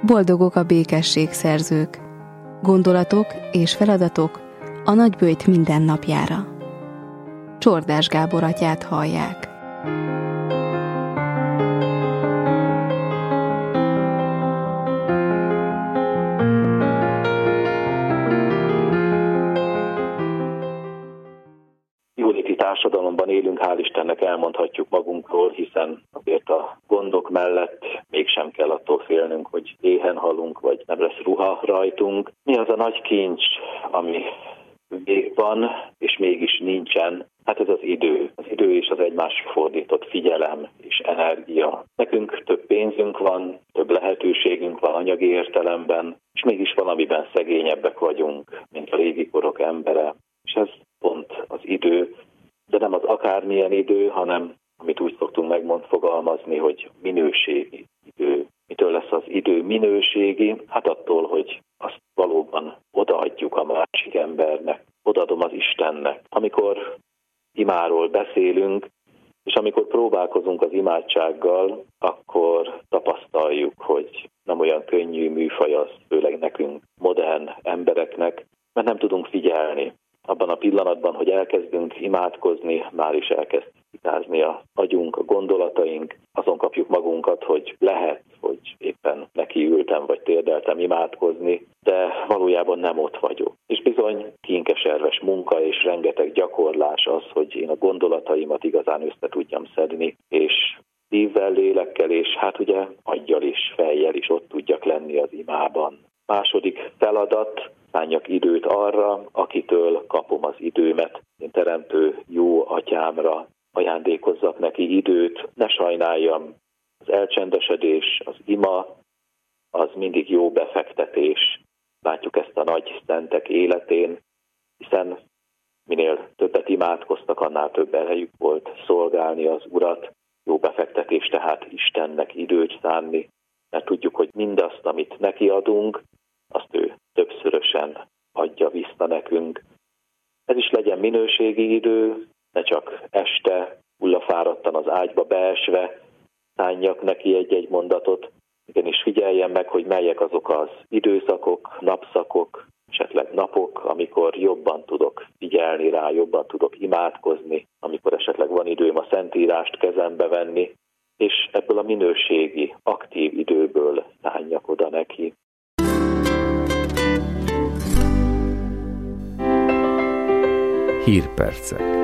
Boldogok a békességszerzők. Gondolatok és feladatok a Nagyböjt mindennapjára. Csordás Gábor atyát hallják. Jóléti társadalomban élünk, hál' Istennek elmondhatjuk magunkról, hiszen azért a gondok mellett mégsem kell attól félnünk, hogy éhen halunk, vagy nem lesz ruha rajtunk. Mi az a nagy kincs, ami van, és mégis nincsen? Hát ez az idő. Az idő és az egymásra fordított figyelem és energia. Nekünk több pénzünk van, több lehetőségünk van anyagi értelemben, és mégis valamiben szegényebbek vagyunk, mint a régi korok embere. És ez pont az idő, de nem az akármilyen idő, hanem amit úgy szoktunk fogalmazni, hogy minőségi idő. Mitől lesz az idő minőségi? Hát attól, hogy azt valóban odaadjuk a másik embernek, odaadom az Istennek. Amikor imáról beszélünk, és amikor próbálkozunk az imádsággal, akkor tapasztaljuk, hogy nem olyan könnyű műfaj az, főleg nekünk, modern embereknek, mert nem tudunk figyelni. Abban a pillanatban, hogy elkezdünk imádkozni, már is elkezd titázni az agyunk, a gondolataink, azon kapjuk magunkat, hogy lehet, hogy éppen nekiültem vagy térdeltem imádkozni, de valójában nem ott vagyok. És bizony kínkeserves munka és rengeteg gyakorlás az, hogy én a gondolataimat igazán össze tudjam szedni, és szívvel, lélekkel, és hát ugye aggyal is, fejjel is ott tudjak lenni az imában. Második feladat, szánjak időt arra, akitől kapom az időmet. Én teremtő jó atyámra ajándékozzak neki időt, ne sajnáljam, az elcsendesedés, az ima, az mindig jó befektetés. Látjuk ezt a nagy szentek életén, hiszen minél többet imádkoztak, annál több erejük volt szolgálni az Urat. Jó befektetés tehát Istennek időt szánni, mert tudjuk, hogy mindazt, amit neki adunk, azt ő többszörösen adja vissza nekünk. Ez is legyen minőségi idő, ne csak este, hullafáradtan az ágyba beesve szánjak neki egy-egy mondatot, igenis figyeljen meg, hogy melyek azok az időszakok, napszakok, esetleg napok, amikor jobban tudok figyelni rá, jobban tudok imádkozni, amikor esetleg van időm a Szentírást kezembe venni, és ebből a minőségi, aktív időből szánjak oda neki. Hírpercek.